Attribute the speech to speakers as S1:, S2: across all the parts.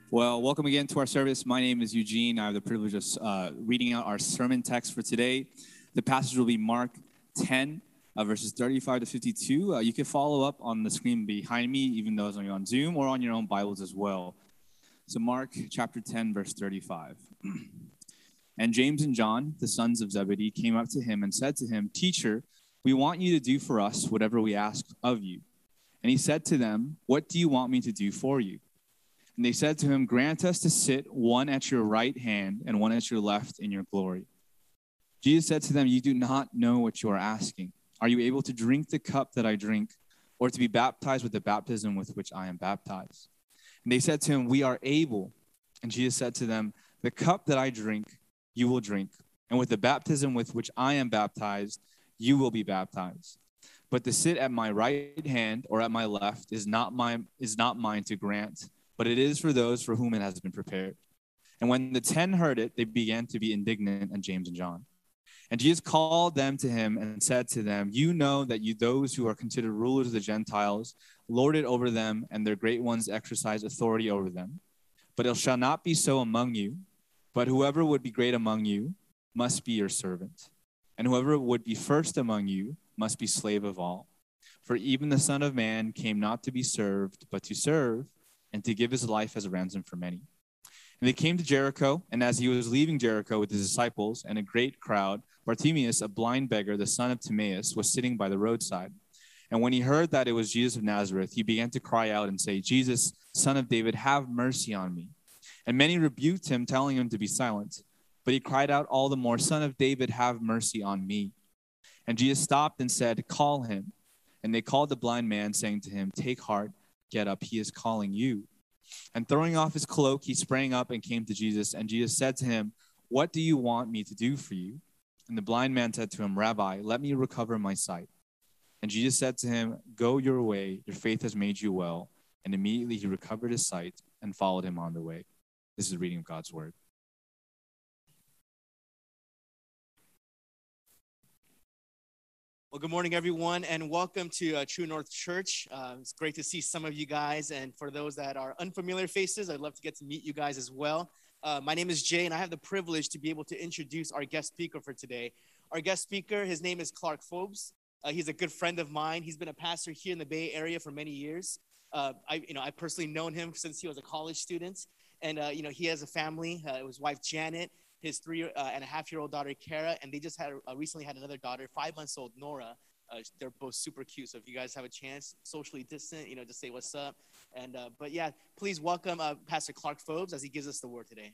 S1: Well, welcome again to our service. My name is Eugene. I have the privilege of reading out our sermon text for today. The passage will be Mark 10, verses 35 to 52. You can follow up on the screen behind me, even though it's on Zoom, or on your own Bibles as well. So Mark chapter 10, verse 35. And James and John, the sons of Zebedee, came up to him and said to him, "Teacher, we want you to do for us whatever we ask of you." And he said to them, "What do you want me to do for you?" And they said to him, "Grant us to sit one at your right hand and one at your left in your glory." Jesus said to them, "You do not know what you are asking. Are you able to drink the cup that I drink, or to be baptized with the baptism with which I am baptized?" And they said to him, "We are able." And Jesus said to them, "The cup that I drink, you will drink, and with the baptism with which I am baptized, you will be baptized. But to sit at my right hand or at my left is not mine to grant, but it is for those for whom it has been prepared." And when the 10 heard it, they began to be indignant at James and John. And Jesus called them to him and said to them, "You know that those who are considered rulers of the Gentiles lord it over them, and their great ones exercise authority over them. But it shall not be so among you. But whoever would be great among you must be your servant. And whoever would be first among you must be slave of all. For even the Son of Man came not to be served, but to serve, and to give his life as a ransom for many." And they came to Jericho, and as he was leaving Jericho with his disciples and a great crowd, Bartimaeus, a blind beggar, the son of Timaeus, was sitting by the roadside. And when he heard that it was Jesus of Nazareth, he began to cry out and say, "Jesus, Son of David, have mercy on me." And many rebuked him, telling him to be silent. But he cried out all the more, "Son of David, have mercy on me." And Jesus stopped and said, "Call him." And they called the blind man, saying to him, "Take heart, get up, he is calling you." And throwing off his cloak, he sprang up and came to Jesus. And Jesus said to him, "What do you want me to do for you?" And the blind man said to him, "Rabbi, let me recover my sight." And Jesus said to him, "Go your way, your faith has made you well." And immediately he recovered his sight and followed him on the way. This is the reading of God's word.
S2: Well, good morning, everyone, and welcome to True North Church. It's great to see some of you guys, and for those that are unfamiliar faces, I'd love to get to meet you guys as well. My name is Jay, and I have the privilege to be able to introduce our guest speaker for today. Our guest speaker, his name is Clark Phobes. He's a good friend of mine. He's been a pastor here in the Bay Area for many years. I personally known him since he was a college student, and he has a family. His wife Janet, his 3.5-year-old daughter Kara, and they just recently had another daughter, 5 months old, Nora. They're both super cute. So if you guys have a chance, socially distant, just say what's up. And but yeah, please welcome Pastor Clark Phobes as he gives us the word today.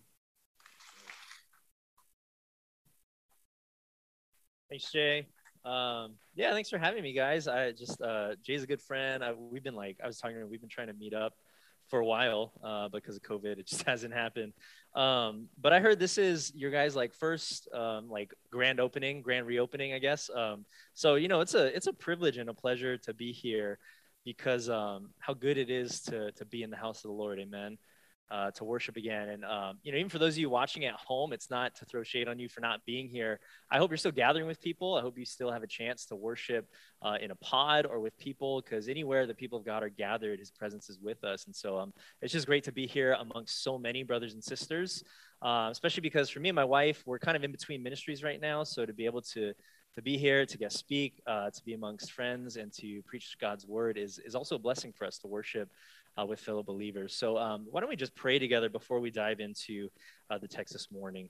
S3: Thanks, Jay. Thanks for having me, guys. Jay's a good friend. We've been trying to meet up for a while, because of COVID, it just hasn't happened. But I heard this is your guys' first grand reopening, I guess. So it's a privilege and a pleasure to be here, because how good it is to be in the house of the Lord, amen. To worship again. And, even for those of you watching at home, it's not to throw shade on you for not being here. I hope you're still gathering with people. I hope you still have a chance to worship in a pod or with people, because anywhere the people of God are gathered, his presence is with us. And so it's just great to be here amongst so many brothers and sisters, especially because for me and my wife, we're kind of in between ministries right now. So to be able to be here, to guest speak, to be amongst friends, and to preach God's word is also a blessing for us to worship with fellow believers. So why don't we just pray together before we dive into the text this morning.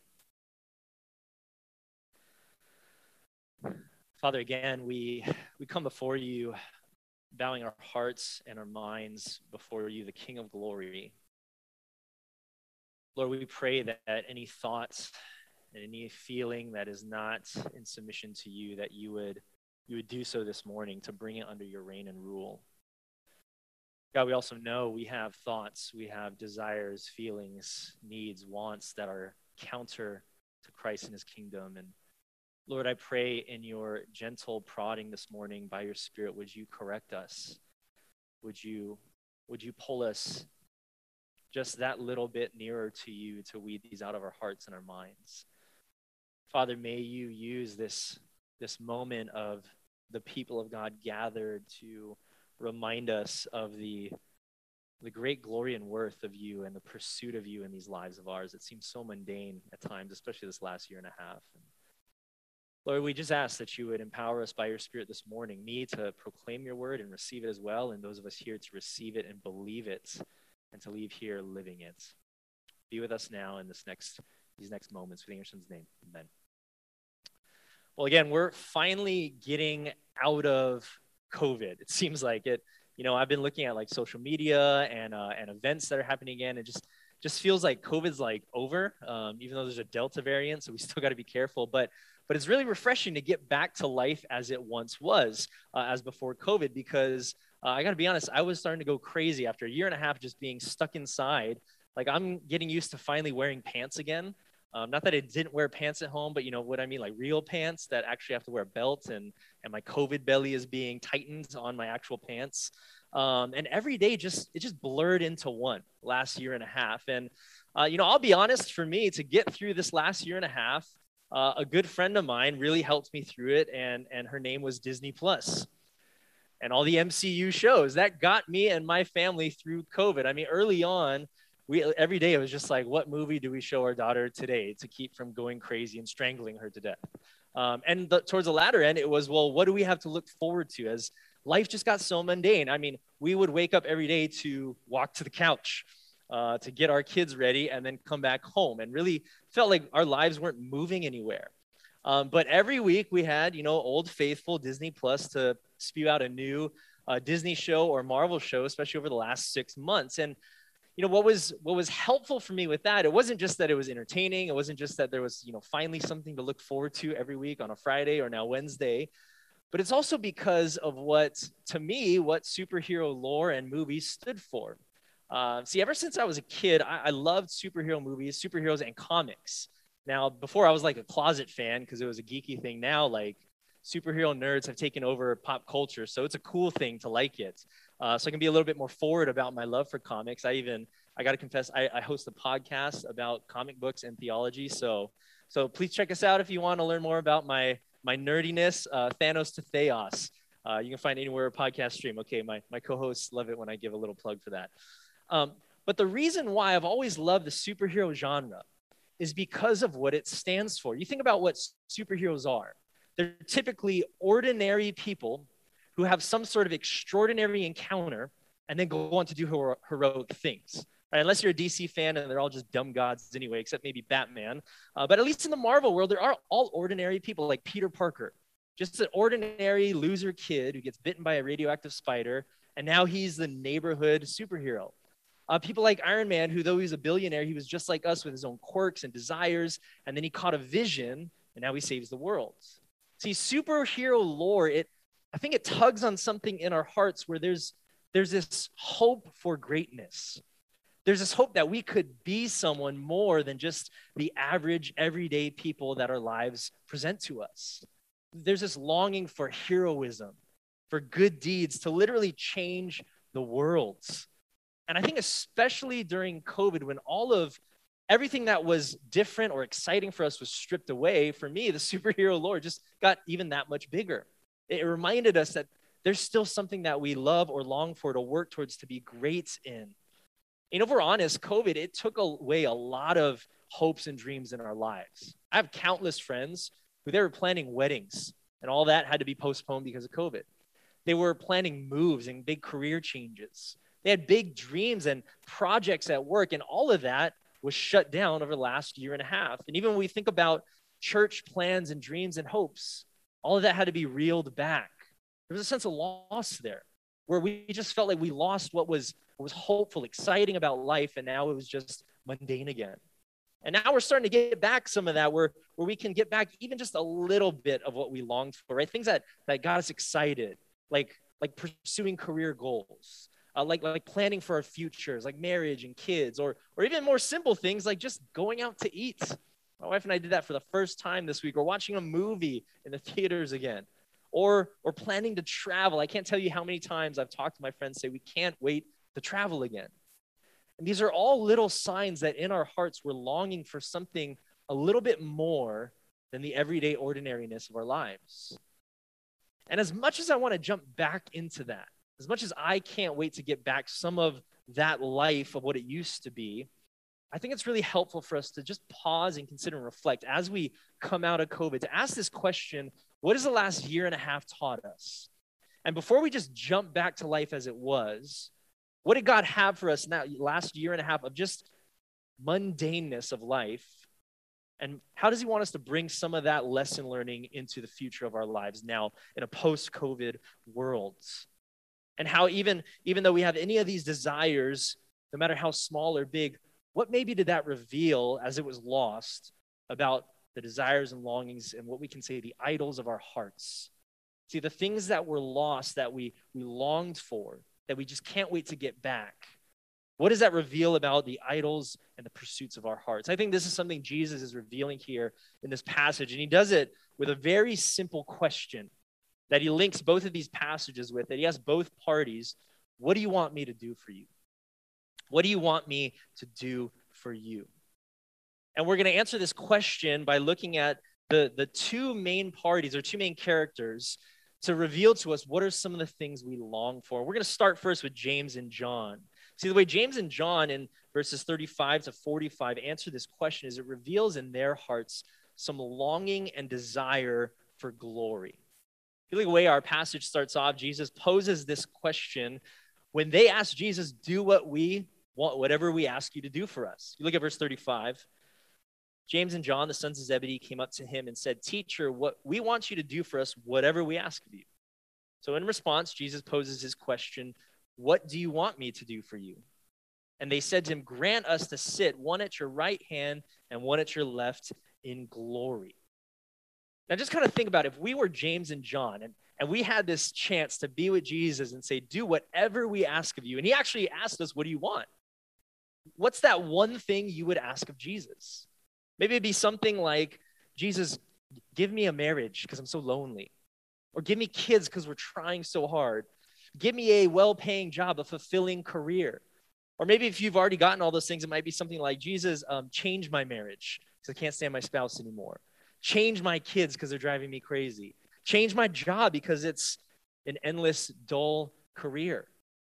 S3: Father, again, we come before you, bowing our hearts and our minds before you, the King of glory. Lord, we pray that any thoughts and any feeling that is not in submission to you, that you would do so this morning to bring it under your reign and rule. God, we also know we have thoughts, we have desires, feelings, needs, wants that are counter to Christ and his kingdom. And Lord, I pray in your gentle prodding this morning by your Spirit, would you correct us? Would you pull us just that little bit nearer to you to weed these out of our hearts and our minds? Father, may you use this moment of the people of God gathered to remind us of the the great glory and worth of you and the pursuit of you in these lives of ours. It seems so mundane at times, especially this last year and a half. And Lord, we just ask that you would empower us by your Spirit this morning, me to proclaim your word and receive it as well, and those of us here to receive it and believe it and to leave here living it. Be with us now in these next moments. In your son's name, amen. Well, again, we're finally getting out of COVID. It seems like it. I've been looking at like social media and events that are happening again. It just feels like COVID's like over, even though there's a Delta variant, so we still got to be careful. But it's really refreshing to get back to life as it once was, as before COVID, because I got to be honest, I was starting to go crazy after a year and a half just being stuck inside. Like I'm getting used to finally wearing pants again. Not that I didn't wear pants at home, but you know what I mean, like real pants that actually have to wear a belt, and my COVID belly is being tightened on my actual pants. And every day it just blurred into one last year and a half. And, I'll be honest, for me to get through this last year and a half, a good friend of mine really helped me through it. And her name was Disney Plus and all the MCU shows that got me and my family through COVID. I mean, early on, every day it was just like, what movie do we show our daughter today to keep from going crazy and strangling her to death? Towards the latter end, it was, well, what do we have to look forward to as life just got so mundane? I mean, we would wake up every day to walk to the couch, to get our kids ready and then come back home, and really felt like our lives weren't moving anywhere. But every week we had, old faithful Disney Plus to spew out a new Disney show or Marvel show, especially over the last 6 months. And what was helpful for me with that, it wasn't just that it was entertaining. It wasn't just that there was, finally something to look forward to every week on a Friday or now Wednesday, but it's also because of what superhero lore and movies stood for. See, ever since I was a kid, I loved superhero movies, superheroes, and comics. Now, before I was like a closet fan because it was a geeky thing. Now, like, superhero nerds have taken over pop culture, so it's a cool thing to like it. So I can be a little bit more forward about my love for comics. I got to confess, I host a podcast about comic books and theology. So please check us out if you want to learn more about my nerdiness, Thanos to Theos. You can find anywhere a podcast stream. Okay, my co-hosts love it when I give a little plug for that. But the reason why I've always loved the superhero genre is because of what it stands for. You think about what superheroes are. They're typically ordinary people who have some sort of extraordinary encounter and then go on to do heroic things. Right? Unless you're a DC fan and they're all just dumb gods anyway, except maybe Batman. But at least in the Marvel world, there are all ordinary people like Peter Parker, just an ordinary loser kid who gets bitten by a radioactive spider, and now he's the neighborhood superhero. People like Iron Man, who though he's a billionaire, he was just like us with his own quirks and desires, and then he caught a vision, and now he saves the world. See, superhero lore, I think it tugs on something in our hearts where there's this hope for greatness. There's this hope that we could be someone more than just the average, everyday people that our lives present to us. There's this longing for heroism, for good deeds, to literally change the world. And I think especially during COVID, when all of everything that was different or exciting for us was stripped away, for me, the superhero lore just got even that much bigger. It reminded us that there's still something that we love or long for, to work towards, to be great in. And if we're honest, COVID, it took away a lot of hopes and dreams in our lives. I have countless friends who they were planning weddings, and all that had to be postponed because of COVID. They were planning moves and big career changes. They had big dreams and projects at work, and all of that was shut down over the last year and a half. And even when we think about church plans and dreams and hopes, all of that had to be reeled back. There was a sense of loss there, where we just felt like we lost what was hopeful, exciting about life, and now it was just mundane again. And now we're starting to get back some of that, where we can get back even just a little bit of what we longed for, right? Things that got us excited, like pursuing career goals, like planning for our futures, like marriage and kids, or even more simple things like just going out to eat. My wife and I did that for the first time this week, or watching a movie in the theaters again, or planning to travel. I can't tell you how many times I've talked to my friends say we can't wait to travel again. And these are all little signs that in our hearts we're longing for something a little bit more than the everyday ordinariness of our lives. And as much as I want to jump back into that, as much as I can't wait to get back some of that life of what it used to be, I think it's really helpful for us to just pause and consider and reflect as we come out of COVID to ask this question, what has the last year and a half taught us? And before we just jump back to life as it was, what did God have for us in that last year and a half of just mundaneness of life? And how does he want us to bring some of that lesson learning into the future of our lives now in a post-COVID world? And how even though we have any of these desires, no matter how small or big, what maybe did that reveal as it was lost about the desires and longings and what we can say the idols of our hearts? See, the things that were lost that we longed for, that we just can't wait to get back. What does that reveal about the idols and the pursuits of our hearts? I think this is something Jesus is revealing here in this passage, and he does it with a very simple question that he links both of these passages with, that he asks both parties, what do you want me to do for you? What do you want me to do for you? And we're going to answer this question by looking at the two main parties or two main characters to reveal to us what are some of the things we long for. We're going to start first with James and John. See, the way James and John in verses 35 to 45 answer this question is it reveals in their hearts some longing and desire for glory. The way our passage starts off, Jesus poses this question when they ask Jesus, do what we want, whatever we ask you to do for us. You look at verse 35. James and John, the sons of Zebedee, came up to him and said, Teacher, what we want you to do for us, whatever we ask of you. So in response, Jesus poses his question, what do you want me to do for you? And they said to him, grant us to sit one at your right hand and one at your left in glory. Now just kind of think about it. If we were James and John and we had this chance to be with Jesus and say, do whatever we ask of you. And he actually asked us, what do you want? What's that one thing you would ask of Jesus? Maybe it'd be something like, Jesus, give me a marriage because I'm so lonely. Or give me kids because we're trying so hard. Give me a well-paying job, a fulfilling career. Or maybe if you've already gotten all those things, it might be something like, Jesus, change my marriage because I can't stand my spouse anymore. Change my kids because they're driving me crazy. Change my job because it's an endless, dull career.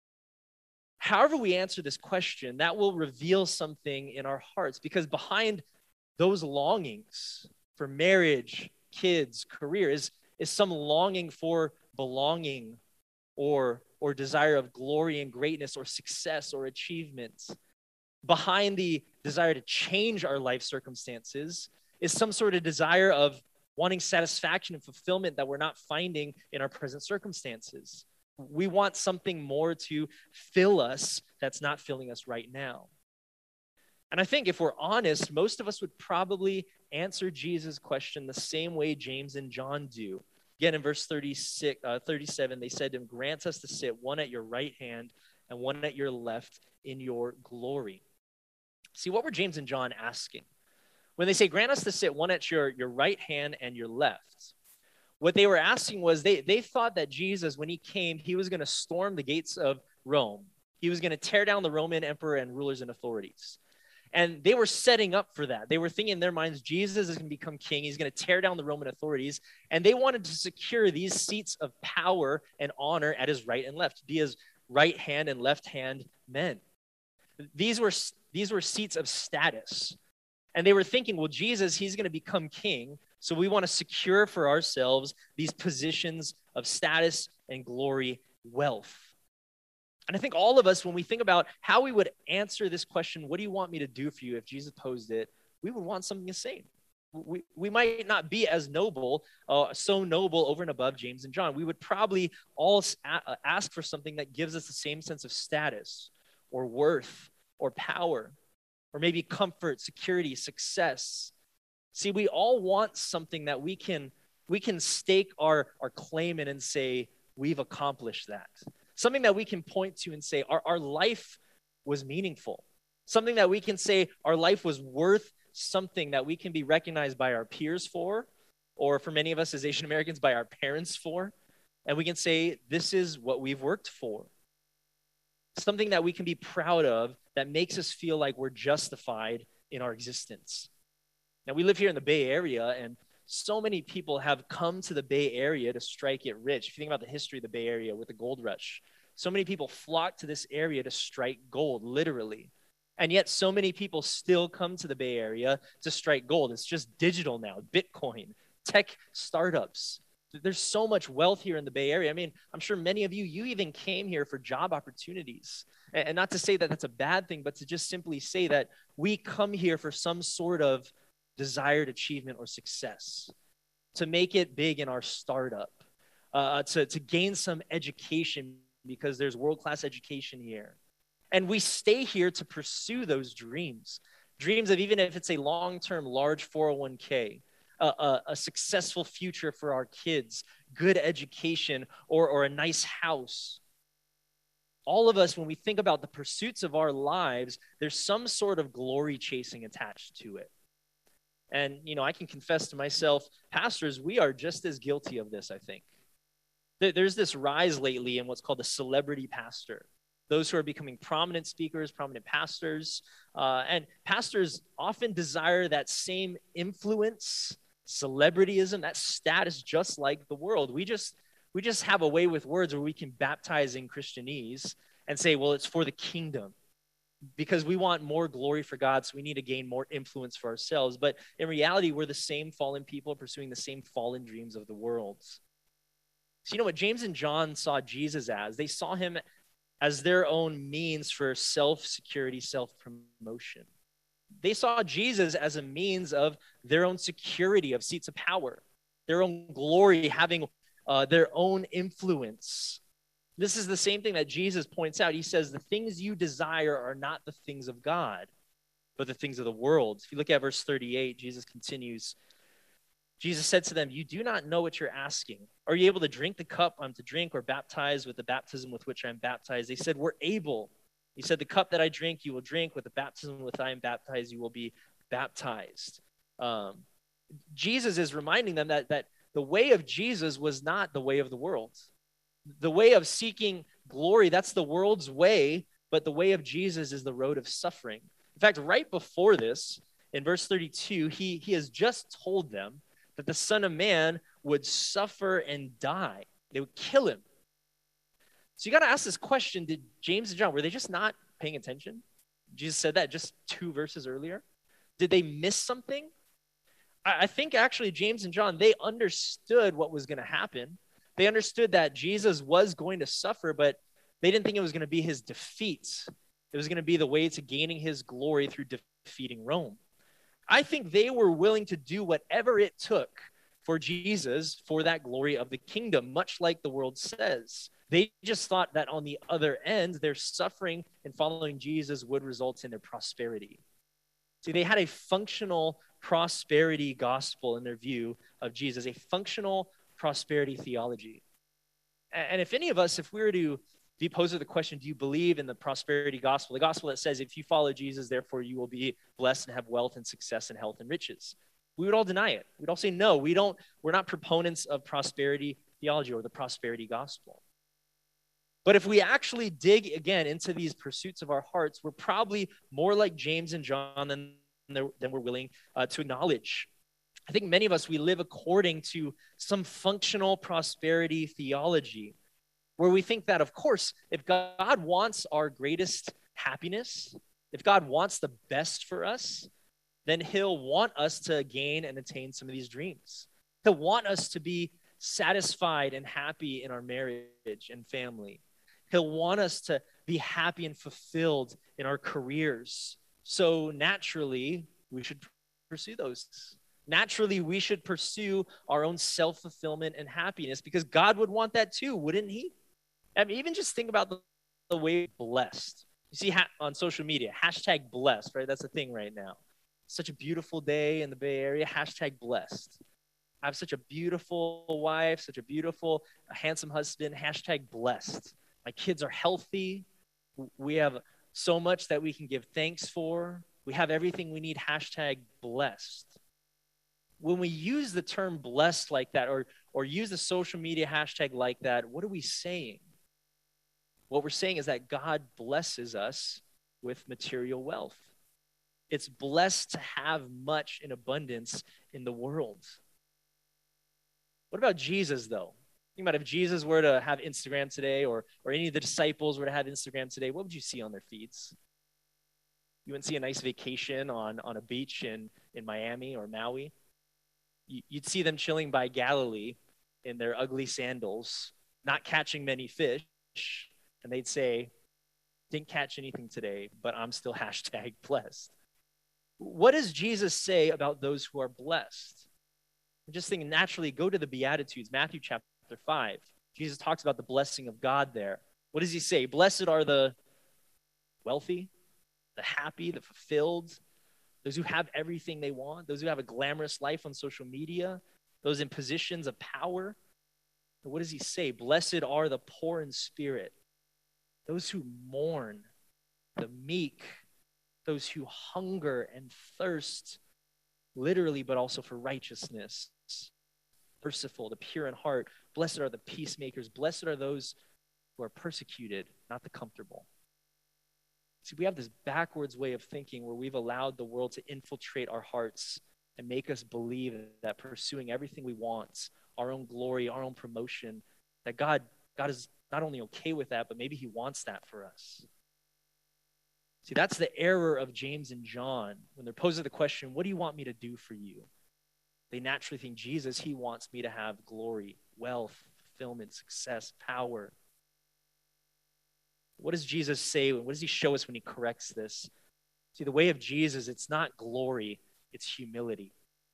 S3: However we answer this question, that will reveal something in our hearts because behind those longings for marriage, kids, career is some longing for belonging or desire of glory and greatness or success or achievement. Behind the desire to change our life circumstances is some sort of desire of wanting satisfaction and fulfillment that we're not finding in our present circumstances. We want something more to fill us that's not filling us right now. And I think if we're honest, most of us would probably answer Jesus' question the same way James and John do. Again, in verse 37, they said to him, grant us to sit one at your right hand and one at your left in your glory. See, what were James and John asking? When they say, grant us to sit one at your right hand and your left, what they were asking was they thought that Jesus, when he came, he was going to storm the gates of Rome. He was going to tear down the Roman emperor and rulers and authorities. And they were setting up for that. They were thinking in their minds, Jesus is going to become king. He's going to tear down the Roman authorities. And they wanted to secure these seats of power and honor at his right and left, be his right hand and left hand men. These were seats of status. And they were thinking, well, Jesus, he's going to become king. So we want to secure for ourselves these positions of status and glory, wealth. And I think all of us, when we think about how we would answer this question, what do you want me to do for you if Jesus posed it, we would want something the same. We might not be as noble, so noble over and above James and John. We would probably all ask for something that gives us the same sense of status or worth or power or maybe comfort, security, success. See, we all want something that we can stake our claim in and say, we've accomplished that. Something that we can point to and say, our life was meaningful. Something that we can say our life was worth something that we can be recognized by our peers for, or for many of us as Asian Americans, by our parents for. And we can say, this is what we've worked for. Something that we can be proud of that makes us feel like we're justified in our existence. Now, we live here in the Bay Area, and so many people have come to the Bay Area to strike it rich. If you think about the history of the Bay Area with the gold rush, So many people flock to this area to strike gold, literally. And yet so many people still come to the Bay Area to strike gold. It's just digital now, Bitcoin, tech startups. There's so much wealth here in the Bay Area. I mean, I'm sure many of you even came here for job opportunities. And not to say that that's a bad thing, but to just simply say that we come here for some sort of desired achievement or success, to make it big in our startup, to gain some education because there's world-class education here. And we stay here to pursue those dreams of, even if it's a long-term large 401k, a successful future for our kids, good education, or a nice house. All of us, when we think about the pursuits of our lives, there's some sort of glory chasing attached to it. And, I can confess to myself, pastors, we are just as guilty of this, I think. There's this rise lately in what's called the celebrity pastor. Those who are becoming prominent speakers, prominent pastors. And pastors often desire that same influence, celebrityism, that status, just like the world. We just have a way with words where we can baptize in Christianese and say, well, it's for the kingdom, because we want more glory for God, so we need to gain more influence for ourselves. But in reality, we're the same fallen people pursuing the same fallen dreams of the world. So you know what James and John saw Jesus as? They saw him as their own means for self-security, self-promotion. They saw Jesus as a means of their own security, of seats of power, their own glory, having their own influence. This is the same thing that Jesus points out. He says, the things you desire are not the things of God, but the things of the world. If you look at verse 38, Jesus continues. Jesus said to them, you do not know what you're asking. Are you able to drink the cup I'm to drink, or baptize with the baptism with which I'm baptized? They said, we're able. He said, the cup that I drink, you will drink. With the baptism with I am baptized, you will be baptized. Jesus is reminding them that the way of Jesus was not the way of the world. The way of seeking glory, that's the world's way, but the way of Jesus is the road of suffering. In fact, right before this, in verse 32, he has just told them that the Son of Man would suffer and die. They would kill him. So you got to ask this question, did James and John, were they just not paying attention? Jesus said that just 2 verses earlier. Did they miss something? I think actually James and John, they understood what was going to happen. They understood that Jesus was going to suffer, but they didn't think it was going to be his defeat. It was going to be the way to gaining his glory through defeating Rome. I think they were willing to do whatever it took for Jesus, for that glory of the kingdom, much like the world says. They just thought that on the other end, their suffering and following Jesus would result in their prosperity. See, they had a functional prosperity gospel in their view of Jesus, a functional prosperity theology. And if any of us, if we were to be posed with the question, do you believe in the prosperity gospel? The gospel that says, if you follow Jesus, therefore you will be blessed and have wealth and success and health and riches. We would all deny it. We'd all say, no, we're not proponents of prosperity theology or the prosperity gospel. But if we actually dig again into these pursuits of our hearts, we're probably more like James and John than we're willing to acknowledge. I think many of us, we live according to some functional prosperity theology, where we think that, of course, if God wants our greatest happiness, if God wants the best for us, then he'll want us to gain and attain some of these dreams. He'll want us to be satisfied and happy in our marriage and family. He'll want us to be happy and fulfilled in our careers. So naturally, we should pursue those. Naturally, we should pursue our own self-fulfillment and happiness, because God would want that too, wouldn't he? I mean, even just think about the way blessed. You see on social media, hashtag blessed, right? That's the thing right now. Such a beautiful day in the Bay Area, hashtag blessed. I have such a beautiful wife, such a beautiful, handsome husband, hashtag blessed. My kids are healthy. We have so much that we can give thanks for. We have everything we need, hashtag blessed. When we use the term blessed like that, or use the social media hashtag like that, what are we saying? What we're saying is that God blesses us with material wealth. It's blessed to have much in abundance in the world. What about Jesus, though? Think about if Jesus were to have Instagram today, or any of the disciples were to have Instagram today, what would you see on their feeds? You wouldn't see a nice vacation on a beach in Miami or Maui. You'd see them chilling by Galilee in their ugly sandals, not catching many fish, and they'd say, didn't catch anything today, but I'm still hashtag blessed. What does Jesus say about those who are blessed? I'm just thinking naturally, go to the Beatitudes, Matthew chapter 5. Jesus talks about the blessing of God there. What does he say? Blessed are the wealthy, the happy, the fulfilled, those who have everything they want, those who have a glamorous life on social media, those in positions of power. And what does he say? Blessed are the poor in spirit, those who mourn, the meek, those who hunger and thirst, literally, but also for righteousness. Merciful, the pure in heart. Blessed are the peacemakers. Blessed are those who are persecuted, not the comfortable. See, we have this backwards way of thinking where we've allowed the world to infiltrate our hearts and make us believe that pursuing everything we want, our own glory, our own promotion, that God is not only okay with that, but maybe he wants that for us. See, that's the error of James and John when they're posing the question, what do you want me to do for you? They naturally think, Jesus, he wants me to have glory, wealth, fulfillment, success, power. What does Jesus say? What does he show us when he corrects this? See, the way of Jesus, it's not glory, it's humility.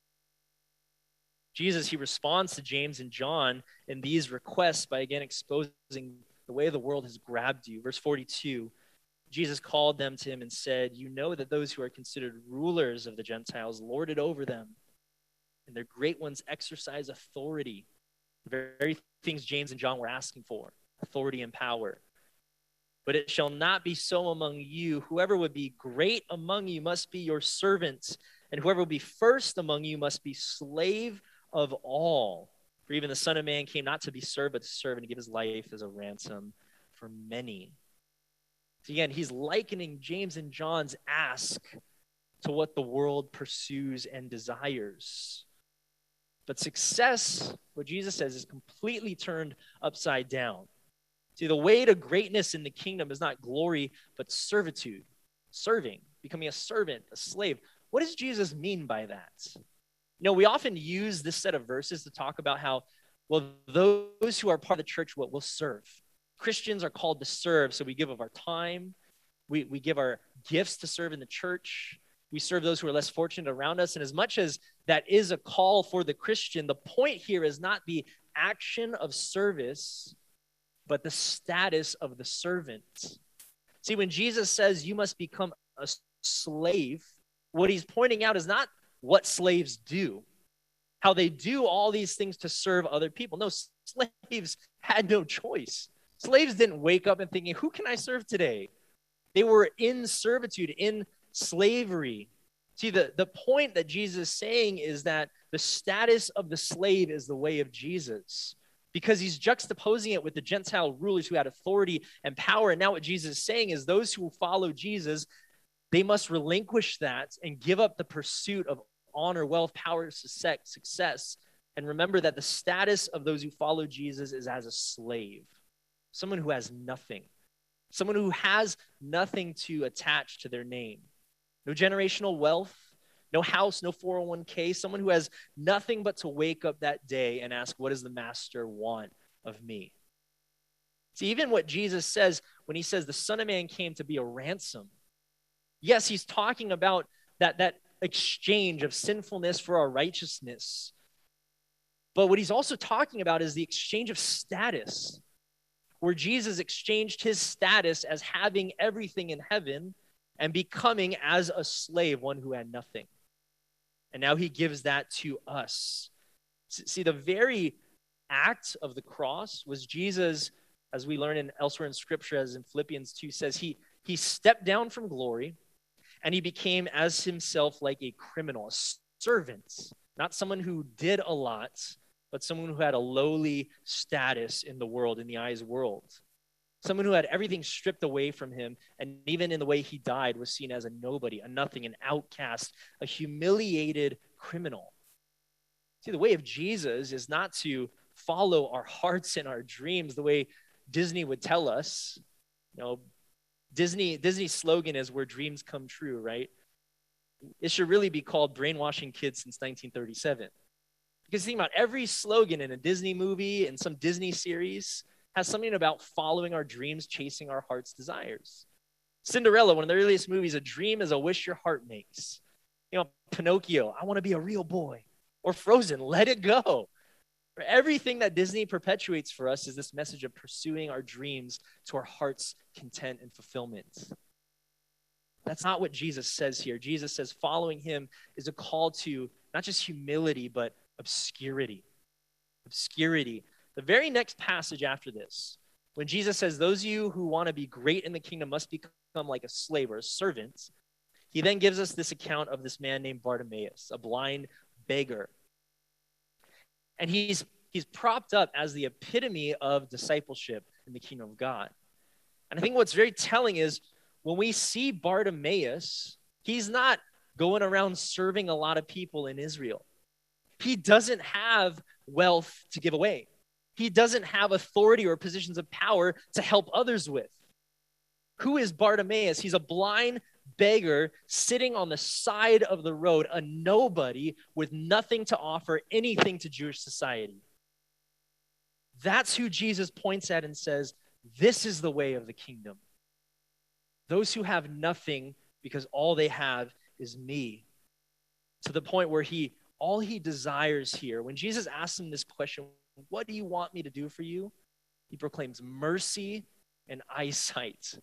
S3: Jesus, he responds to James and John in these requests by again exposing the way the world has grabbed you. Verse 42, Jesus called them to him and said, you know that those who are considered rulers of the Gentiles lord it over them, and their great ones exercise authority. The very things James and John were asking for, authority and power. But it shall not be so among you. Whoever would be great among you must be your servant, and whoever will be first among you must be slave of all. For even the Son of Man came not to be served, but to serve and to give his life as a ransom for many. So again, he's likening James and John's ask to what the world pursues and desires. But success, what Jesus says, is completely turned upside down. See, the way to greatness in the kingdom is not glory, but servitude, serving, becoming a servant, a slave. What does Jesus mean by that? You know, we often use this set of verses to talk about how, well, those who are part of the church will serve. Christians are called to serve, so we give of our time. We give our gifts to serve in the church. We serve those who are less fortunate around us. And as much as that is a call for the Christian, the point here is not the action of service, but the status of the servant. See, when Jesus says you must become a slave, what he's pointing out is not what slaves do, how they do all these things to serve other people. No, slaves had no choice. Slaves didn't wake up and thinking, who can I serve today? They were in servitude, in slavery. See, the point that Jesus is saying is that the status of the slave is the way of Jesus, because he's juxtaposing it with the Gentile rulers who had authority and power. And now what Jesus is saying is those who follow Jesus, they must relinquish that and give up the pursuit of honor, wealth, power, success. And remember that the status of those who follow Jesus is as a slave, someone who has nothing, someone who has nothing to attach to their name. No generational wealth, no house, no 401k, someone who has nothing but to wake up that day and ask, what does the master want of me? See, even what Jesus says when he says the Son of Man came to be a ransom, yes, he's talking about that exchange of sinfulness for our righteousness. But what he's also talking about is the exchange of status, where Jesus exchanged his status as having everything in heaven and becoming as a slave, one who had nothing. And now he gives that to us. See, the very act of the cross was Jesus, as we learn elsewhere in Scripture, as in Philippians 2 says, he stepped down from glory and he became as himself like a criminal, a servant, not someone who did a lot, but someone who had a lowly status in the world, in the eyes of the world. Someone who had everything stripped away from him, and even in the way he died was seen as a nobody, a nothing, an outcast, a humiliated criminal. See, the way of Jesus is not to follow our hearts and our dreams the way Disney would tell us. Disney's slogan is where dreams come true, right? It should really be called brainwashing kids since 1937. Because think about every slogan in a Disney movie and some Disney series has something about following our dreams, chasing our heart's desires. Cinderella, one of the earliest movies, a dream is a wish your heart makes. Pinocchio, I want to be a real boy. Or Frozen, let it go. Everything that Disney perpetuates for us is this message of pursuing our dreams to our heart's content and fulfillment. That's not what Jesus says here. Jesus says following him is a call to not just humility, but obscurity. Obscurity. The very next passage after this, when Jesus says, those of you who want to be great in the kingdom must become like a slave or a servant, he then gives us this account of this man named Bartimaeus, a blind beggar. And he's propped up as the epitome of discipleship in the kingdom of God. And I think what's very telling is when we see Bartimaeus, he's not going around serving a lot of people in Israel. He doesn't have wealth to give away. He doesn't have authority or positions of power to help others with. Who is Bartimaeus? He's a blind beggar sitting on the side of the road, a nobody with nothing to offer anything to Jewish society. That's who Jesus points at and says, this is the way of the kingdom. Those who have nothing because all they have is me. To the point where all he desires here, when Jesus asks him this question, what do you want me to do for you? He proclaims mercy and eyesight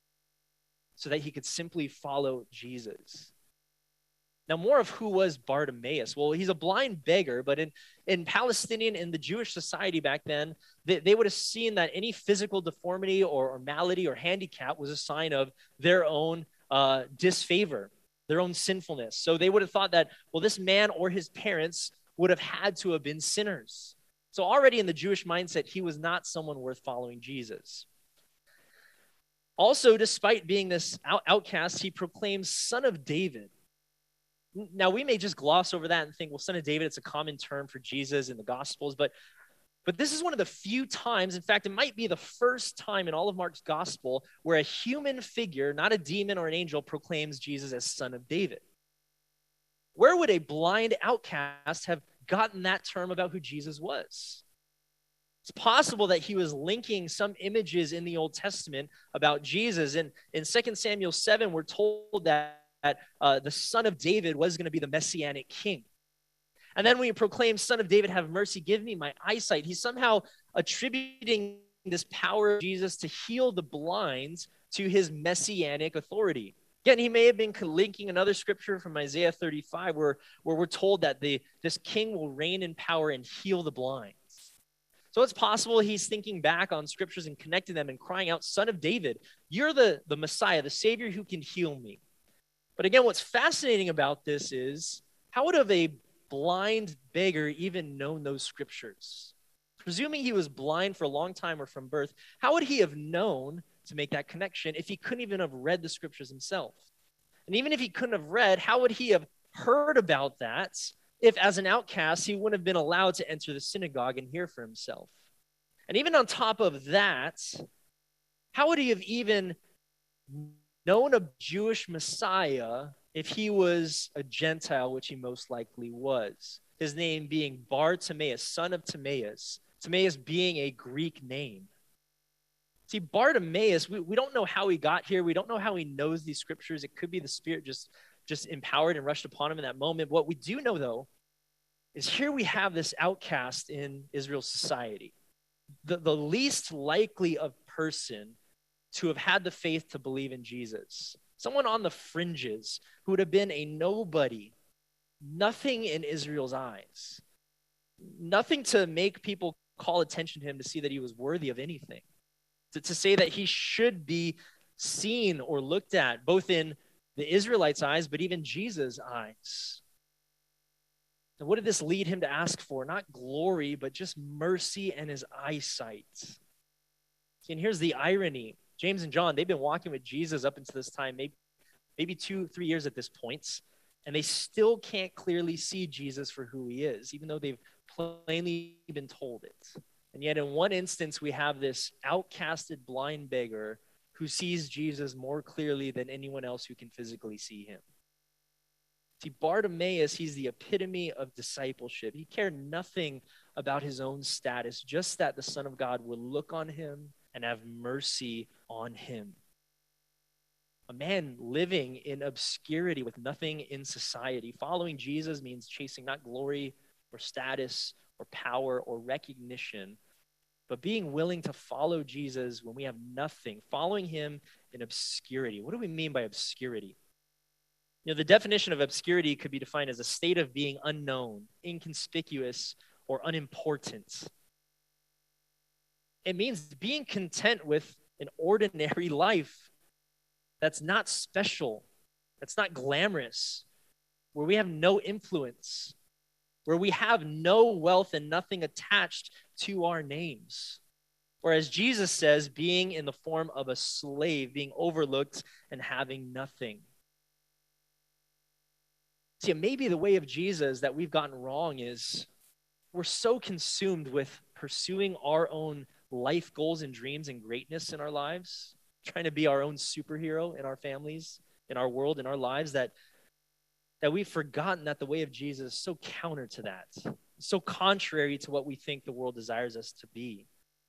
S3: so that he could simply follow Jesus. Now, more of who was Bartimaeus. Well, he's a blind beggar, but in Palestinian, in the Jewish society back then, they would have seen that any physical deformity or malady or handicap was a sign of their own disfavor, their own sinfulness. So they would have thought that, well, this man or his parents would have had to have been sinners. So already in the Jewish mindset, he was not someone worth following Jesus. Also, despite being this outcast, he proclaims Son of David. Now, we may just gloss over that and think, well, Son of David, it's a common term for Jesus in the Gospels, but this is one of the few times, in fact, it might be the first time in all of Mark's Gospel where a human figure, not a demon or an angel, proclaims Jesus as Son of David. Where would a blind outcast have gotten that term about who Jesus was? It's possible that he was linking some images in the Old Testament about Jesus. And in 2 Samuel 7, we're told that the Son of David was going to be the Messianic king. And then when he proclaims, Son of David, have mercy, give me my eyesight, he's somehow attributing this power of Jesus to heal the blind to his messianic authority. Again, he may have been linking another scripture from Isaiah 35 where we're told that this king will reign in power and heal the blind. So it's possible he's thinking back on scriptures and connecting them and crying out, Son of David, you're the Messiah, the Savior who can heal me. But again, what's fascinating about this is, how would have a blind beggar even known those scriptures? Presuming he was blind for a long time or from birth, how would he have known to make that connection if he couldn't even have read the scriptures himself? And even if he couldn't have read, how would he have heard about that if, as an outcast, he wouldn't have been allowed to enter the synagogue and hear for himself? And even on top of that, how would he have even known a Jewish Messiah if he was a Gentile, which he most likely was? His name being Bartimaeus, son of Timaeus, Timaeus being a Greek name. See, Bartimaeus, we don't know how he got here. We don't know how he knows these scriptures. It could be the Spirit just empowered and rushed upon him in that moment. What we do know, though, is here we have this outcast in Israel's society, the least likely of person to have had the faith to believe in Jesus, someone on the fringes who would have been a nobody, nothing in Israel's eyes, nothing to make people call attention to him to see that he was worthy of anything, to say that he should be seen or looked at, both in the Israelites' eyes, but even Jesus' eyes. And what did this lead him to ask for? Not glory, but just mercy and his eyesight. See, and here's the irony. James and John, they've been walking with Jesus up until this time, maybe 2-3 years at this point, and they still can't clearly see Jesus for who he is, even though they've plainly been told it. And yet in one instance, we have this outcasted blind beggar who sees Jesus more clearly than anyone else who can physically see him. See, Bartimaeus, he's the epitome of discipleship. He cared nothing about his own status, just that the Son of God would look on him and have mercy on him. A man living in obscurity with nothing in society. Following Jesus means chasing not glory or status or power or recognition, but being willing to follow Jesus when we have nothing, following him in obscurity. What do we mean by obscurity? You know, the definition of obscurity could be defined as a state of being unknown, inconspicuous, or unimportant. It means being content with an ordinary life that's not special, that's not glamorous, where we have no influence, where we have no wealth and nothing attached to our names. Or as Jesus says, being in the form of a slave, being overlooked and having nothing. See, maybe the way of Jesus that we've gotten wrong is we're so consumed with pursuing our own life goals and dreams and greatness in our lives, trying to be our own superhero in our families, in our world, in our lives, that we've forgotten that the way of Jesus is so counter to that, so contrary to what we think the world desires us to be.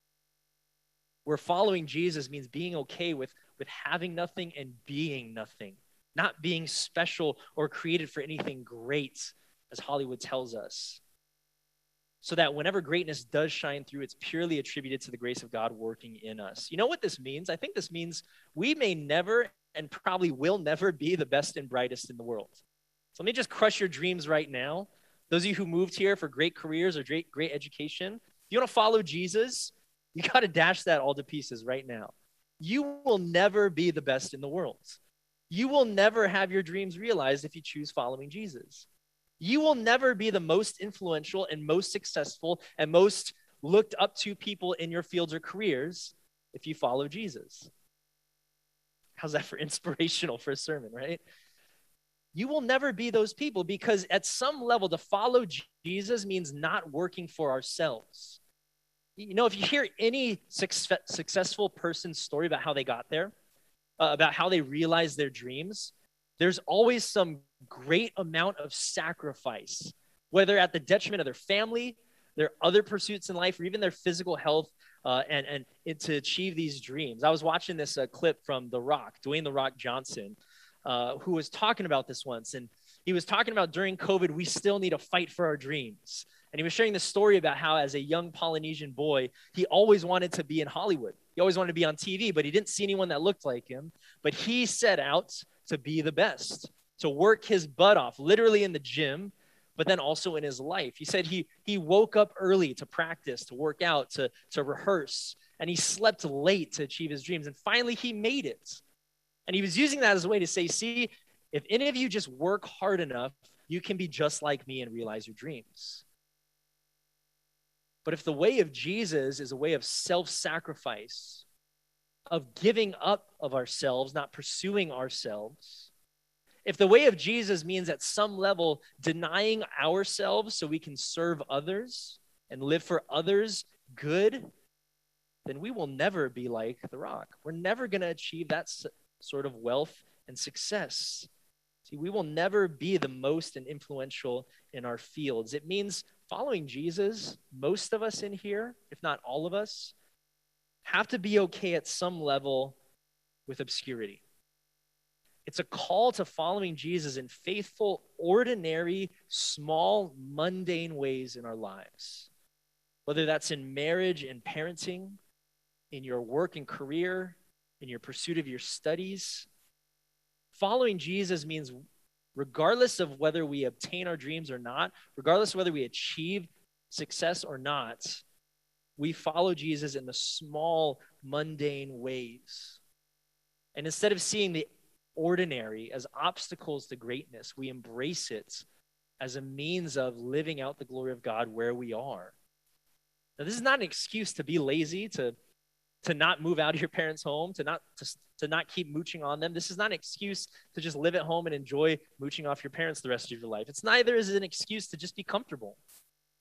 S3: Where following Jesus means being okay with having nothing and being nothing, not being special or created for anything great, as Hollywood tells us. So that whenever greatness does shine through, it's purely attributed to the grace of God working in us. You know what this means? I think this means we may never and probably will never be the best and brightest in the world. So let me just crush your dreams right now. Those of you who moved here for great careers or great education, if you want to follow Jesus, you got to dash that all to pieces right now. You will never be the best in the world. You will never have your dreams realized if you choose following Jesus. You will never be the most influential and most successful and most looked up to people in your fields or careers if you follow Jesus. How's that for inspirational for a sermon, right? You will never be those people because at some level, to follow Jesus means not working for ourselves. You know, if you hear any successful person's story about how they got there, about how they realized their dreams, there's always some great amount of sacrifice, whether at the detriment of their family, their other pursuits in life, or even their physical health, and to achieve these dreams. I was watching this clip from The Rock, Dwayne "The Rock" Johnson, who was talking about this once. And he was talking about during COVID, we still need to fight for our dreams. And he was sharing the story about how as a young Polynesian boy, he always wanted to be in Hollywood. He always wanted to be on TV, but he didn't see anyone that looked like him. But he set out to be the best, to work his butt off, literally in the gym, but then also in his life. He said he woke up early to practice, to work out, to rehearse, and he slept late to achieve his dreams. And finally, he made it. And he was using that as a way to say, see, if any of you just work hard enough, you can be just like me and realize your dreams. But if the way of Jesus is a way of self-sacrifice, of giving up of ourselves, not pursuing ourselves, if the way of Jesus means at some level denying ourselves so we can serve others and live for others good, then we will never be like The Rock. We're never going to achieve that sort of wealth and success. See, we will never be the most and influential in our fields. It means following Jesus, most of us in here, if not all of us, have to be okay at some level with obscurity. It's a call to following Jesus in faithful, ordinary, small, mundane ways in our lives. Whether that's in marriage and parenting, in your work and career, in your pursuit of your studies. Following Jesus means regardless of whether we obtain our dreams or not, regardless of whether we achieve success or not, we follow Jesus in the small, mundane ways. And instead of seeing the ordinary as obstacles to greatness, we embrace it as a means of living out the glory of God where we are. Now, this is not an excuse to be lazy, to not move out of your parents' home, to not keep mooching on them. This is not an excuse to just live at home and enjoy mooching off your parents the rest of your life. It's neither is it an excuse to just be comfortable.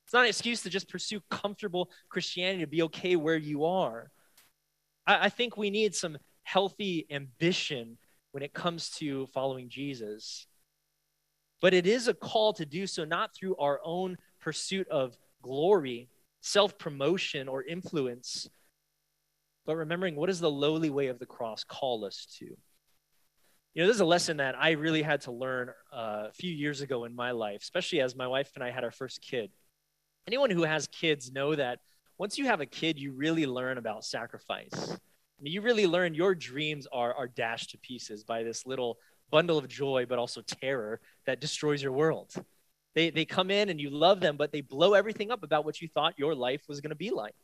S3: It's not an excuse to just pursue comfortable Christianity, to be okay where you are. I think we need some healthy ambition when it comes to following Jesus. But it is a call to do so not through our own pursuit of glory, self-promotion, or influence, but remembering what does the lowly way of the cross call us to. You know, this is a lesson that I really had to learn a few years ago in my life, especially as my wife and I had our first kid. Anyone who has kids know that once you have a kid, you really learn about sacrifice. I mean, you really learn your dreams are dashed to pieces by this little bundle of joy, but also terror that destroys your world. They come in and you love them, but they blow everything up about what you thought your life was going to be like.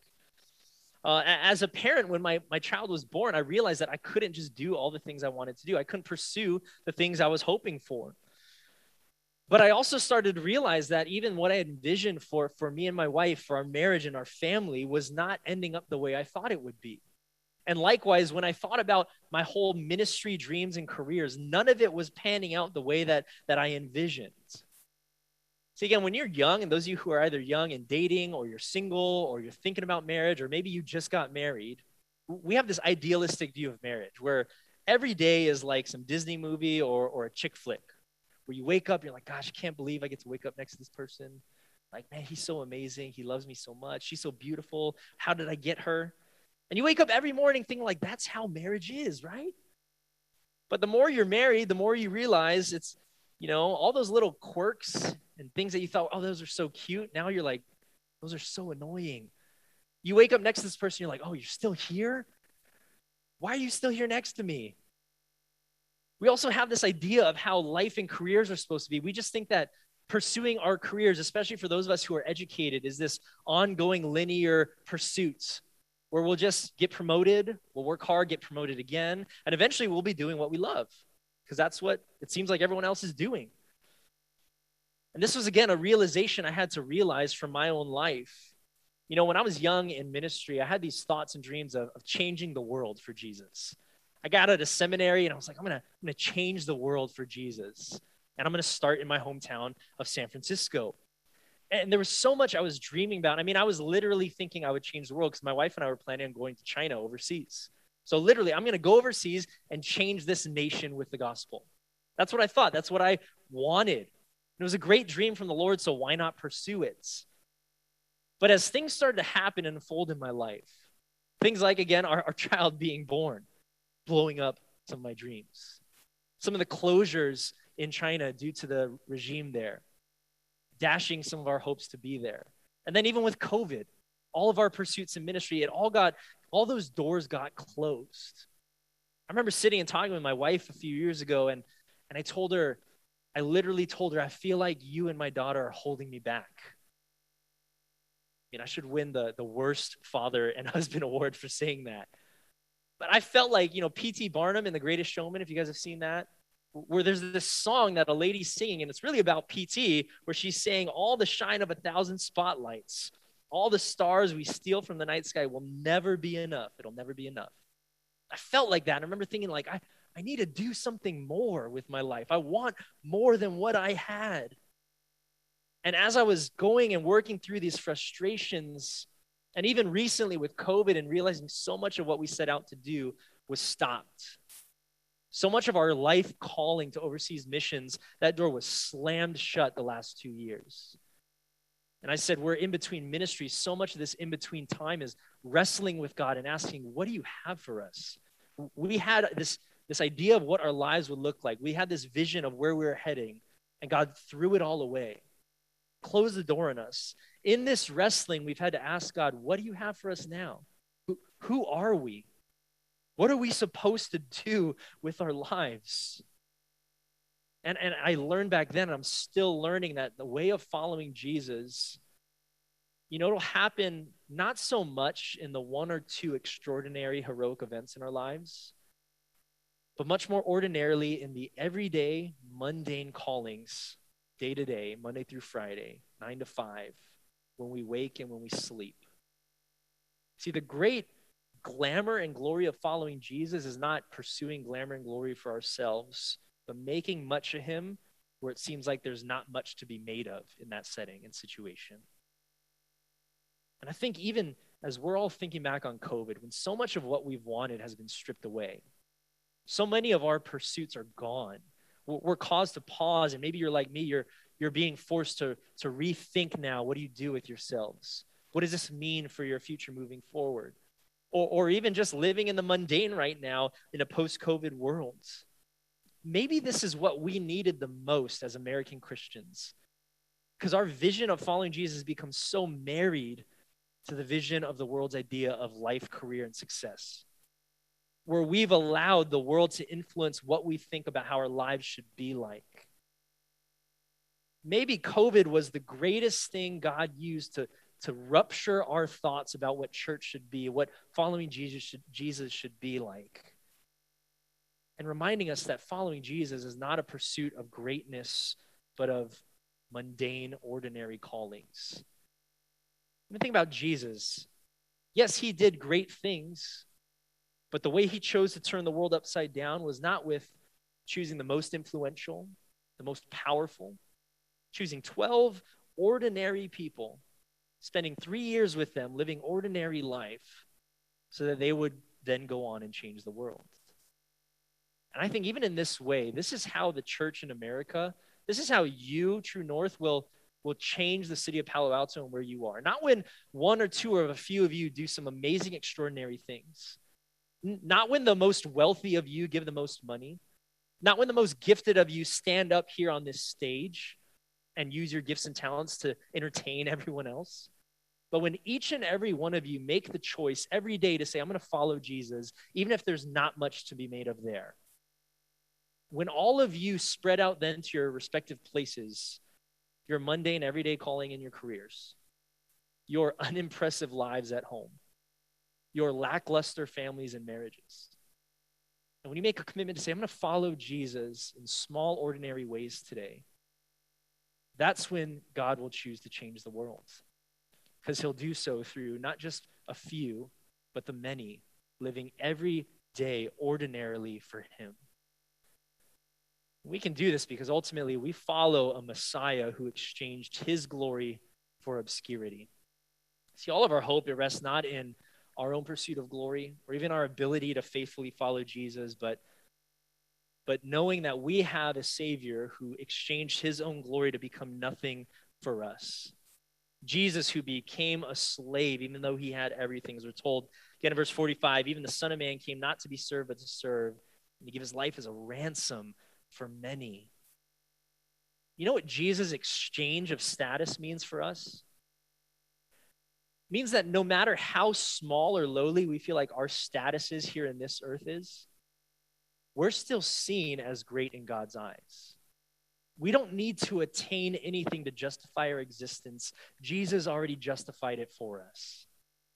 S3: As a parent, when my child was born, I realized that I couldn't just do all the things I wanted to do. I couldn't pursue the things I was hoping for. But I also started to realize that even what I had envisioned for me and my wife, for our marriage and our family, was not ending up the way I thought it would be. And likewise, when I thought about my whole ministry dreams and careers, none of it was panning out the way that I envisioned. See, again, when you're young, and those of you who are either young and dating, or you're single, or you're thinking about marriage, or maybe you just got married, we have this idealistic view of marriage where every day is like some Disney movie or a chick flick, where you wake up, you're like, gosh, I can't believe I get to wake up next to this person. Like, man, he's so amazing. He loves me so much. She's so beautiful. How did I get her? And you wake up every morning thinking like, that's how marriage is, right? But the more you're married, the more you realize it's, you know, all those little quirks and things that you thought, oh, those are so cute. Now you're like, those are so annoying. You wake up next to this person, you're like, oh, you're still here? Why are you still here next to me? We also have this idea of how life and careers are supposed to be. We just think that pursuing our careers, especially for those of us who are educated, is this ongoing linear pursuit where we'll just get promoted, we'll work hard, get promoted again, and eventually we'll be doing what we love because that's what it seems like everyone else is doing. And this was, again, a realization I had to realize from my own life. You know, when I was young in ministry, I had these thoughts and dreams of changing the world for Jesus. I got out of seminary and I was like, I'm gonna change the world for Jesus. And I'm gonna start in my hometown of San Francisco. And there was so much I was dreaming about. I mean, I was literally thinking I would change the world because my wife and I were planning on going to China overseas. So literally, I'm gonna go overseas and change this nation with the gospel. That's what I thought. That's what I wanted. It was a great dream from the Lord, so why not pursue it? But as things started to happen and unfold in my life, things like, again, our child being born, blowing up some of my dreams. Some of the closures in China due to the regime there, dashing some of our hopes to be there. And then even with COVID, all of our pursuits in ministry, all those doors got closed. I remember sitting and talking with my wife a few years ago, and I literally told her, I feel like you and my daughter are holding me back. I mean, I should win the worst father and husband award for saying that. But I felt like, P.T. Barnum in The Greatest Showman, if you guys have seen that, where there's this song that a lady's singing, and it's really about P.T., where she's saying, all the shine of 1,000 spotlights, all the stars we steal from the night sky will never be enough. It'll never be enough. I felt like that. I remember thinking like, I need to do something more with my life. I want more than what I had. And as I was going and working through these frustrations, and even recently with COVID and realizing so much of what we set out to do was stopped. So much of our life calling to overseas missions, that door was slammed shut the last 2 years. And I said, we're in between ministries. So much of this in between time is wrestling with God and asking, what do you have for us? We had this idea of what our lives would look like. We had this vision of where we were heading, and God threw it all away, closed the door on us. In this wrestling, we've had to ask God, what do you have for us now? Who are we? What are we supposed to do with our lives? And I learned back then, and I'm still learning that the way of following Jesus, it'll happen not so much in the one or two extraordinary heroic events in our lives, but much more ordinarily in the everyday, mundane callings, day to day, Monday through Friday, 9 to 5, when we wake and when we sleep. See, the great glamour and glory of following Jesus is not pursuing glamour and glory for ourselves, but making much of him where it seems like there's not much to be made of in that setting and situation. And I think even as we're all thinking back on COVID, when so much of what we've wanted has been stripped away, so many of our pursuits are gone. We're caused to pause, and maybe you're like me, you're being forced to rethink now, what do you do with yourselves? What does this mean for your future moving forward? Or even just living in the mundane right now in a post-COVID world. Maybe this is what we needed the most as American Christians, because our vision of following Jesus becomes so married to the vision of the world's idea of life, career, and success, where we've allowed the world to influence what we think about how our lives should be like. Maybe COVID was the greatest thing God used to rupture our thoughts about what church should be, what following Jesus should be like. And reminding us that following Jesus is not a pursuit of greatness, but of mundane, ordinary callings. When I think about Jesus, yes, he did great things, but the way he chose to turn the world upside down was not with choosing the most influential, the most powerful, choosing 12 ordinary people, spending 3 years with them, living ordinary life, so that they would then go on and change the world. And I think even in this way, this is how the church in America, this is how you, True North, will change the city of Palo Alto and where you are. Not when one or two or a few of you do some amazing, extraordinary things. Not when the most wealthy of you give the most money. Not when the most gifted of you stand up here on this stage and use your gifts and talents to entertain everyone else. But when each and every one of you make the choice every day to say, I'm going to follow Jesus, even if there's not much to be made of there. When all of you spread out then to your respective places, your mundane everyday calling in your careers, your unimpressive lives at home, your lackluster families and marriages. And when you make a commitment to say, I'm going to follow Jesus in small, ordinary ways today, that's when God will choose to change the world. Because he'll do so through not just a few, but the many, living every day ordinarily for him. We can do this because ultimately we follow a Messiah who exchanged his glory for obscurity. See, all of our hope, it rests not in our own pursuit of glory or even our ability to faithfully follow Jesus, but knowing that we have a Savior who exchanged his own glory to become nothing for us. Jesus, who became a slave, even though he had everything, as we're told again in verse 45, even the Son of Man came not to be served, but to serve, and to give his life as a ransom for many. You know what Jesus' exchange of status means for us? It means that no matter how small or lowly we feel like our status is here in this earth is, we're still seen as great in God's eyes. We don't need to attain anything to justify our existence. Jesus already justified it for us.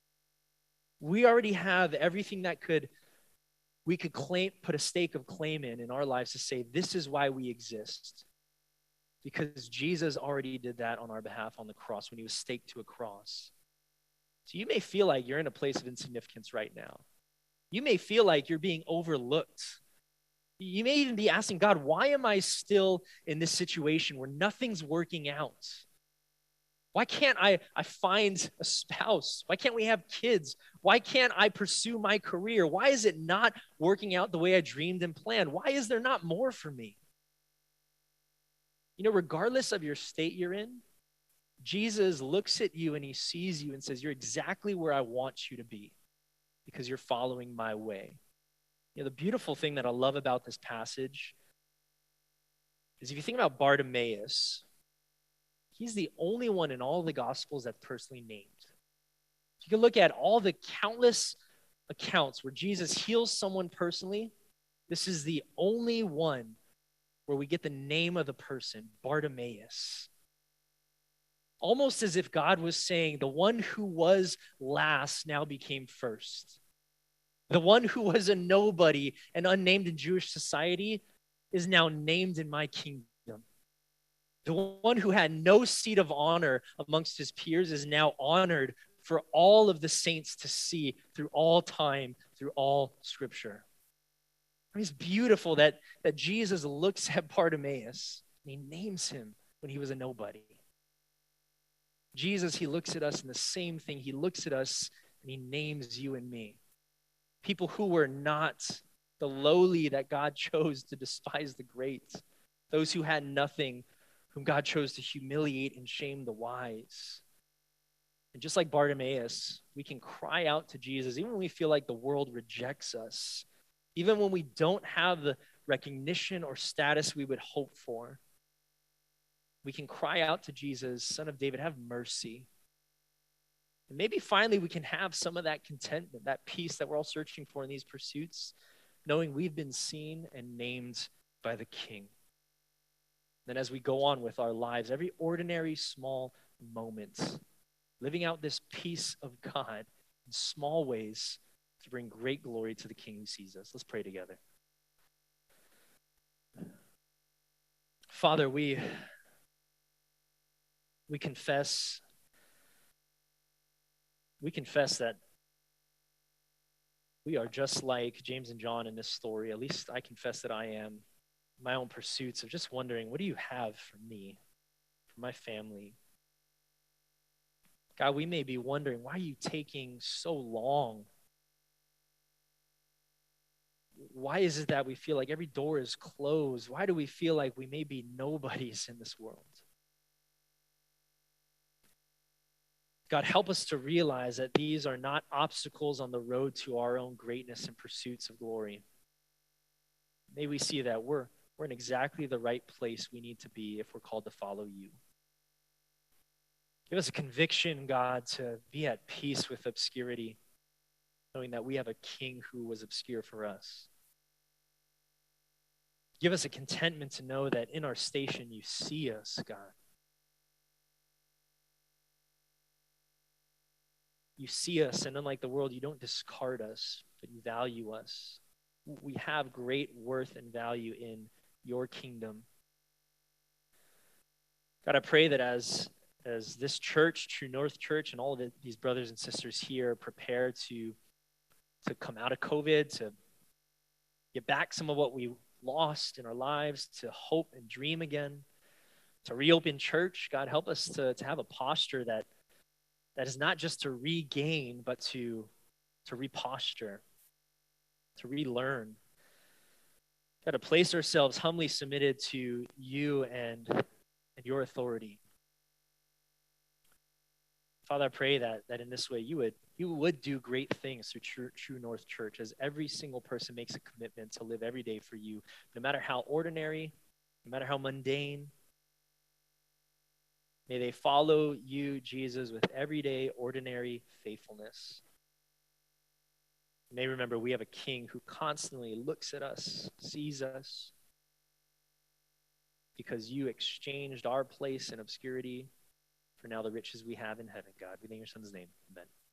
S3: We already have everything that we could claim, put a stake of claim in our lives to say, this is why we exist. Because Jesus already did that on our behalf on the cross when he was staked to a cross. So you may feel like you're in a place of insignificance right now. You may feel like you're being overlooked. You may even be asking God, why am I still in this situation where nothing's working out? Why can't I find a spouse? Why can't we have kids? Why can't I pursue my career? Why is it not working out the way I dreamed and planned? Why is there not more for me? You know, regardless of your state you're in, Jesus looks at you and he sees you and says, you're exactly where I want you to be because you're following my way. You know, the beautiful thing that I love about this passage is if you think about Bartimaeus, he's the only one in all the Gospels that's personally named. You can look at all the countless accounts where Jesus heals someone personally. This is the only one where we get the name of the person, Bartimaeus. Almost as if God was saying, the one who was last now became first. The one who was a nobody and unnamed in Jewish society is now named in my kingdom. The one who had no seat of honor amongst his peers is now honored for all of the saints to see through all time, through all scripture. It's beautiful that Jesus looks at Bartimaeus and he names him when he was a nobody. Jesus, he looks at us in the same thing. He looks at us and he names you and me. People who were not the lowly that God chose to despise the great. Those who had nothing, whom God chose to humiliate and shame the wise. And just like Bartimaeus, we can cry out to Jesus even when we feel like the world rejects us, even when we don't have the recognition or status we would hope for. We can cry out to Jesus, Son of David, have mercy. And maybe finally we can have some of that contentment, that peace that we're all searching for in these pursuits, knowing we've been seen and named by the King. Then as we go on with our lives, every ordinary small moment, living out this peace of God in small ways to bring great glory to the King who sees us. Let's pray together. Father, we confess that we are just like James and John in this story. At least I confess that I am. My own pursuits of just wondering, what do you have for me, for my family? God, we may be wondering, why are you taking so long? Why is it that we feel like every door is closed? Why do we feel like we may be nobodies in this world? God, help us to realize that these are not obstacles on the road to our own greatness and pursuits of glory. May we see that we're in exactly the right place we need to be if we're called to follow you. Give us a conviction, God, to be at peace with obscurity, knowing that we have a King who was obscure for us. Give us a contentment to know that in our station you see us, God. You see us, and unlike the world, you don't discard us, but you value us. We have great worth and value in your kingdom. God, I pray that as this church, True North Church, and all of these brothers and sisters here prepare to come out of COVID, to get back some of what we lost in our lives, to hope and dream again, to reopen church, God, help us to have a posture that is not just to regain, but to reposture, to relearn. God, to place ourselves humbly submitted to you and your authority. Father, I pray that in this way you would do great things through True North Church as every single person makes a commitment to live every day for you, no matter how ordinary, no matter how mundane. May they follow you, Jesus, with everyday, ordinary faithfulness. May remember we have a King who constantly looks at us, sees us, because you exchanged our place in obscurity for now the riches we have in heaven, God. We name your Son's name. Amen.